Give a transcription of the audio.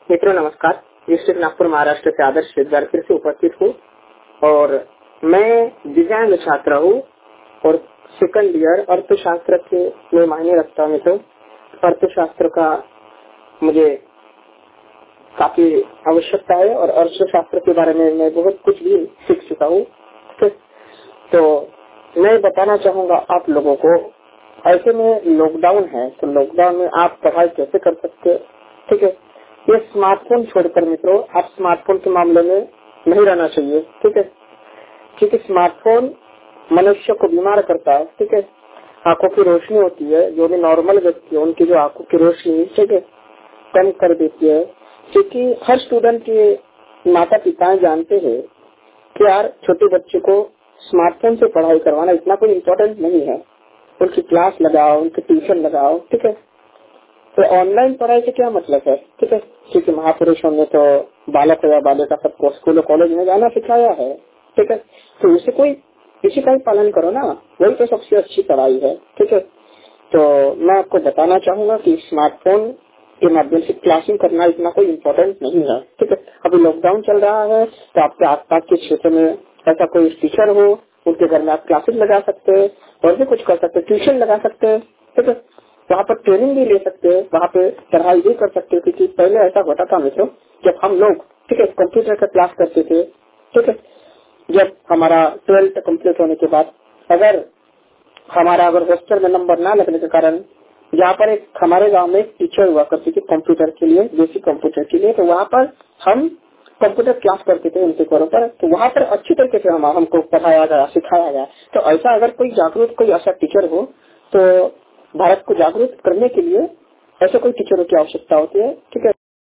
मित्रों नमस्कार। डिस्ट्रिक्ट नागपुर महाराष्ट्र से आदर्श विद्यार्थी फिर से उपस्थित हूँ और मैं दिव्यांग छात्र हूँ और सेकंड ईयर अर्थशास्त्र के में मायने रखता हूँ। मित्रों, अर्थशास्त्र का मुझे काफी आवश्यकता है और अर्थशास्त्र के बारे में मैं बहुत कुछ भी सीख चुका हूँ। तो मैं बताना चाहूँगा आप लोगों को, ऐसे में लॉकडाउन है तो लॉकडाउन में आप पढ़ाई कैसे कर सकते हैं। ठीक है, ये स्मार्टफोन छोड़कर मित्रों आप स्मार्टफोन के मामले में नहीं रहना चाहिए। ठीक है, क्योंकि स्मार्टफोन मनुष्य को बीमार करता है। ठीक है, आंखों की रोशनी होती है, जो भी नॉर्मल व्यक्ति है उनकी जो आंखों की रोशनी ठीक है कम कर देती है। क्योंकि हर स्टूडेंट के माता पिता जानते हैं कि यार छोटे बच्चे को स्मार्टफोन से पढ़ाई करवाना इतना कोई इम्पोर्टेंट नहीं है। उनकी क्लास लगाओ, उनकी ट्यूशन लगाओ। ठीक है, तो ऑनलाइन पढ़ाई से क्या मतलब है। ठीक है, क्योंकि महापुरुषों ने तो बालक या बालिका सबको स्कूल कॉलेज में जाना सिखाया है। ठीक है, तो इसी का ही पालन करो ना, वही तो सबसे अच्छी पढ़ाई है। ठीक है, तो मैं आपको बताना चाहूंगा कि स्मार्टफोन के माध्यम से क्लासिंग करना इतना कोई इम्पोर्टेंट नहीं है। ठीक है, अभी लॉकडाउन चल रहा है तो आपके आसपास के क्षेत्र में ऐसा कोई टीचर हो, उनके घर में आप क्लासेस लगा सकते हैं और भी कुछ कर सकते हैं, ट्यूशन लगा सकते हैं। ठीक है, वहाँ पर ट्रेनिंग भी ले सकते हैं, वहाँ पे पढ़ाई भी कर सकते हैं। क्योंकि पहले ऐसा होता था मित्रों, जब हम लोग ठीक है कंप्यूटर का क्लास करते थे। ठीक है, जब हमारा 12th कंप्लीट होने के बाद अगर हॉस्टल में नंबर ना लगने के कारण यहाँ पर एक हमारे गांव में एक टीचर हुआ करती थी कंप्यूटर के लिए, बेसिक कंप्यूटर के लिए, तो वहाँ पर हम कंप्यूटर क्लास करते थे उनके घरों पर। तो वहाँ पर अच्छी तरीके से हमको पढ़ाया गया, सिखाया गया। तो ऐसा अगर कोई ऐसा टीचर हो तो भारत को जागरूक करने के लिए ऐसे कोई टीचरों की आवश्यकता होती है। ठीक है।